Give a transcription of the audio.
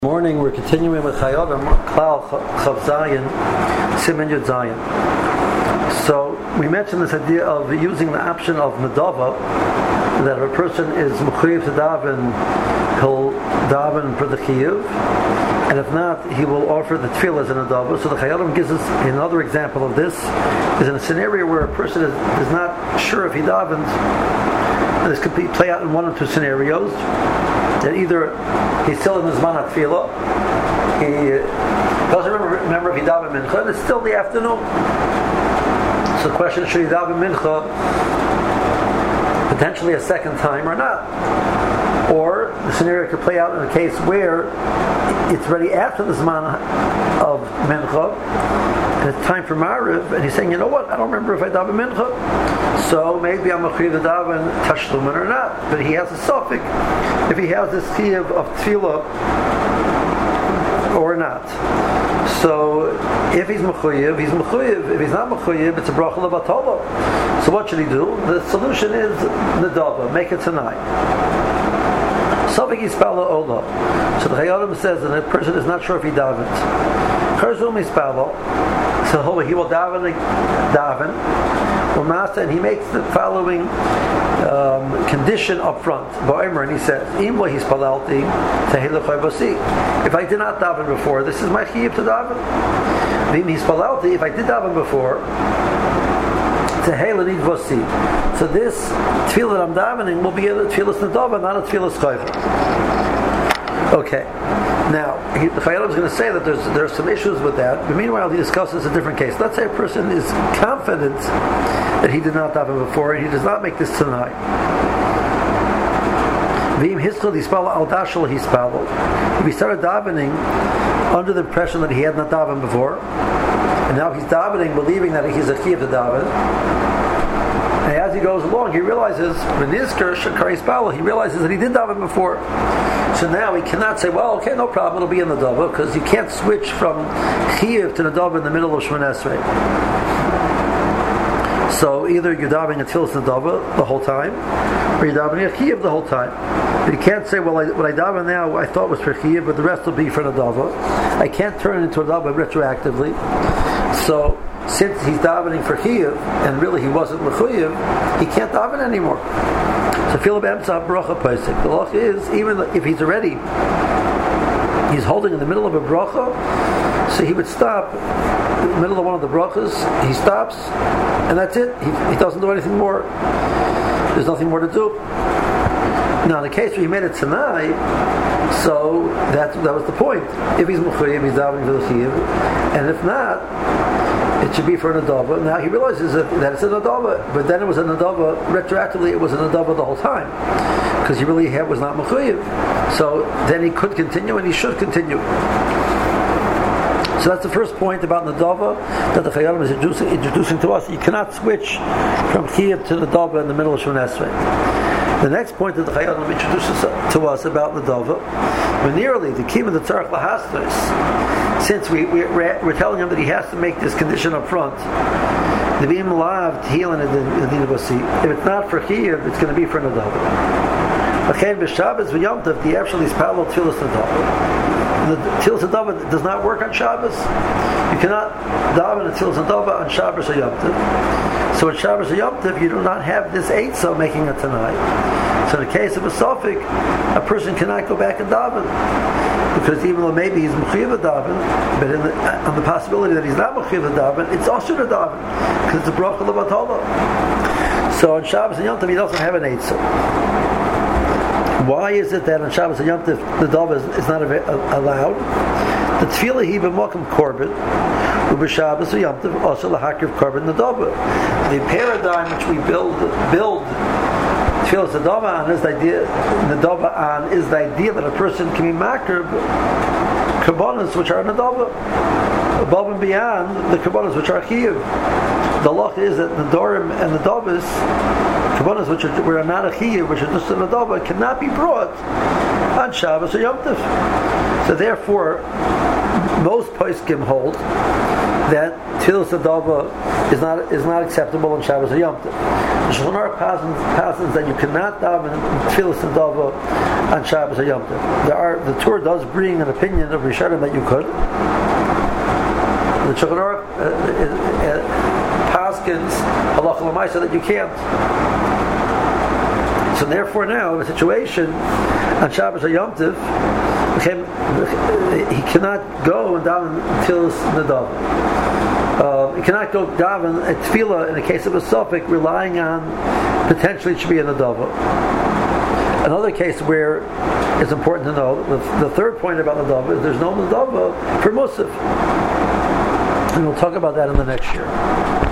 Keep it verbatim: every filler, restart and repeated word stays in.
Morning, we're continuing with Chayodim, Klal Chav Zayin, Siman Yud Zayin. So we mentioned this idea of using the option of Nadava, that if a person is Mechuyev to daven, he'll daven for the Chiyuv, and if not, he will offer the Tefillah as a Nadava. So the Chayodim gives us another example of this, is in a scenario where a person is, is not sure if he davens. This could be, play out in one or two scenarios. That either he's still in the Zman HaTefillah, he doesn't remember, remember if he daven Mincha, and it's still the afternoon. So the question is, should he daven Mincha potentially a second time or not? Or the scenario could play out in a case where it's already after the Zman of Mincha, and it's time for Ma'ariv, and he's saying, you know what, I don't remember if I daven Mincha, so maybe I'm a chiyuv to daven Tashlumin or not. But he has a suffix if he has this chiyuv of Tefillah or not. So if he's mechuyev, he's mechuyev. If he's not mechuyev, it's a bracha levatala. So what should he do? The solution is Nadava, make it tonight. Suffix Yispala Ola. So the Chayodim says that a person is not sure if he davens. Charzum Yispala. So he will daven, daven, and he makes the following um, condition up front. And he says, if I did not daven before, this is my chiyuv to daven. If I did daven before, so this tefillah that I'm davening will be a tefillah nadava, not a tefillah chayva. Okay. Now, he, the Chayodim is going to say that there's there are some issues with that, but meanwhile he discusses a different case. Let's say a person is confident that he did not daven before and he does not make this tonight. If he started davening under the impression that he had not davened before, and now he's davening believing that he's a chiyuv to daven, and as he goes along, he realizes, he realizes that he did daven before. So now he cannot say, well, okay, no problem, it'll be in the Nadava, because you can't switch from Chiyuv to Nadava in the middle of Shemona Esrei. So either you're davening a Tfilas Nadava the whole time, or you're davening a Chiyuv the whole time. But you can't say, well, I, what I daven now I thought was for Chiyuv, but the rest will be for Nadava. I can't turn it into a Nadava retroactively. So since he's davening for Chiyuv, and really he wasn't Mechuyev, he can't daven anymore. So feel about bracha paisik. The law is, even if he's already he's holding in the middle of a bracha, so he would stop in the middle of one of the brachas, he stops, and that's it. He, he doesn't do anything more. There's nothing more to do. Now in the case where he made it tonight, so that that was the point. If he's mechuyev, he's davening for the chiyuv, and if not, it should be for a nadava. Now he realizes that, that it's a nadava, but then it was a nadava, retroactively it was a nadava the whole time, because he really had, was not mechuyev. So then he could continue, and he should continue. So that's the first point about nadava that the Chayodim is introducing, introducing to us. You cannot switch from chiyuv to nadava in the middle of Shemona Esrei. The next point that the Chayodim introduces to us about nadava, when nearly the key of the tzarech lahastos, since we, we, we're, we're telling him that he has to make this condition up front, if it's not for chiyuv, it's going to be for nadava. The Tfilas Nadava does not work on Shabbos. You cannot daven a Tfilas Nadava on Shabbos or Yom Tov. So on Shabbos or Yom Tov, you do not have this eitzah making it tonight. So in the case of a suffix, a person cannot go back and daven, because even though maybe he's mechuyev to daven, but in the, on the possibility that he's not mechuyev to daven, it's also to daven, because it's a bracha levatala. So on Shabbos and Yom Tov, he doesn't have an eitzah. Why is it that on Shabbos and Yom Tov the dava is, is not allowed? The tefillah he b'mokum korban, u'b'Shabbos or Yom Tov also lahakriv korban the dava. The paradigm which we build build tefillah nadava on is the idea nadava on is the idea that a person can be makrib korbanos which are nadava above and beyond the korbanos which are chiyuv. The law is that the dorim and the davas korbanos which are, which are not a chiyuv, which are just a nadava, cannot be brought on Shabbos or Yom Tov. So therefore, most poskim hold that Tfilas Nadava is not is not acceptable on Shabbos or Yom Tov. The Shulchan Aruch passes, passes that you cannot daven Tfilas Nadava on Shabbos or Yom Tov. There are the Torah does bring an opinion of Rishonim that you could. The Shulchan Aruch uh, uh, uh, paskins halacha l'maisa that you can't. So therefore, now in a situation on Shabbos or Yom Tov, he cannot go and daven Tfilas Nadava. Uh, he cannot go daven at tefillah in the case of a suffix, relying on potentially it should be a nadava. Another case where it's important to know, the, the third point about nadava is there's no nadava for musaf, and we'll talk about that in the next year.